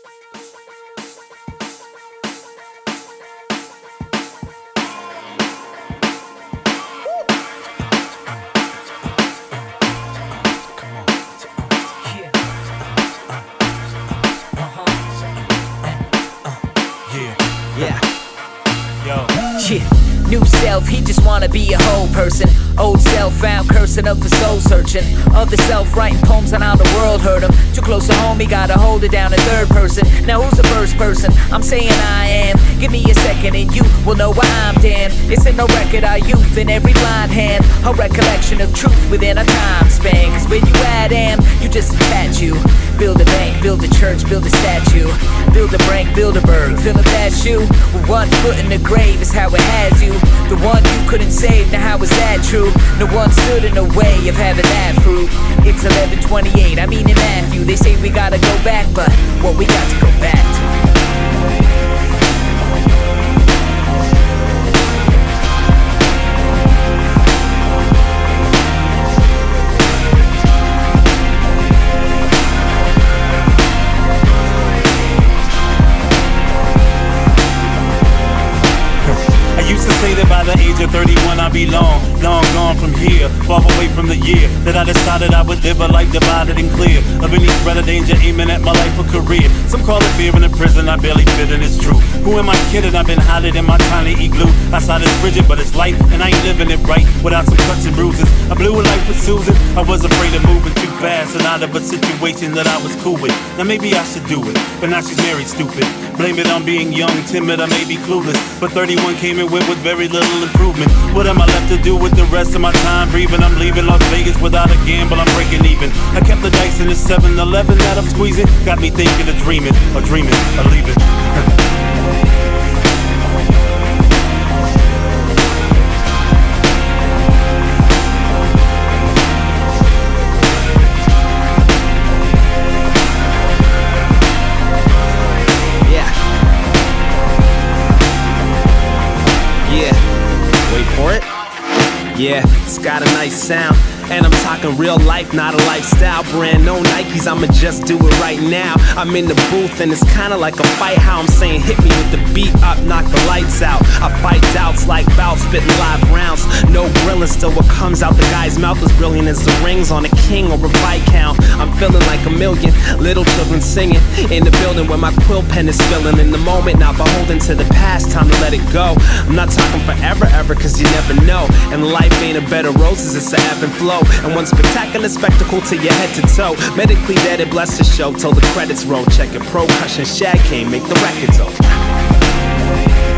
New self, he just wanna be a whole person. Old self found cursing up for soul searching. Other self writing poems on how the world hurt him. Too close to home, he gotta hold it down in third person. Now who's the first person? I'm saying I am. Give me a second and you will know why I'm damned. It's in no record, our youth in every blind hand. A recollection of truth within a time span. Cause when you add am, you just attach you. Build a bank, build a church, build a statue. Build a Brank, build a Berg, fill up that shoe. With one foot in the grave is how it has you. The one you couldn't save, now how is that true? No one stood in the way of having that fruit. It's 11:28, I mean in Matthew. They say we gotta go back, but what we got to go back to? Say that by the age of 31 I'll be long gone from here, far away from the year that I decided I would live a life divided and clear of any threat or danger aiming at my life or career. Some call it fear in a prison, I barely fit and it's true. Who am I kidding? I've been hiding in my tiny igloo. Outside is frigid, but it's life, and I ain't living it right without some cuts and bruises. I blew a life with Susan. I was afraid of moving too fast and out of a situation that I was cool with. Now maybe I should do it, but now she's married, stupid. Blame it on being young, timid, I may be clueless, but 31 came and went with very little improvement. What am I left to do with the rest of my time breathing? I'm leaving Las Vegas without a gamble, I'm breaking even. I kept the dice in the 7-Eleven that I'm squeezing. Got me thinking of dreaming, or leaving. Yeah, it's got a nice sound. And I'm talking real life, not a lifestyle brand. No Nikes, I'ma just do it right now. I'm in the booth and it's kinda like a fight. How I'm saying hit me with the beat up, knock the lights out. I fight doubts like bouts, spitting live rounds. No grilling, still what comes out the guy's mouth is brilliant as the rings on a king or a Viscount. I'm feeling like a million little children singing in the building where my quill pen is spilling. In the moment, not beholden to the past, time to let it go. I'm not talking forever, ever, cause you never know. And life ain't a bed of roses, it's a ebb and flow. And one spectacular spectacle to your head to toe. Medically vetted, bless the show till the credits roll. Check it, Pro Cushion Shag can't make the records over.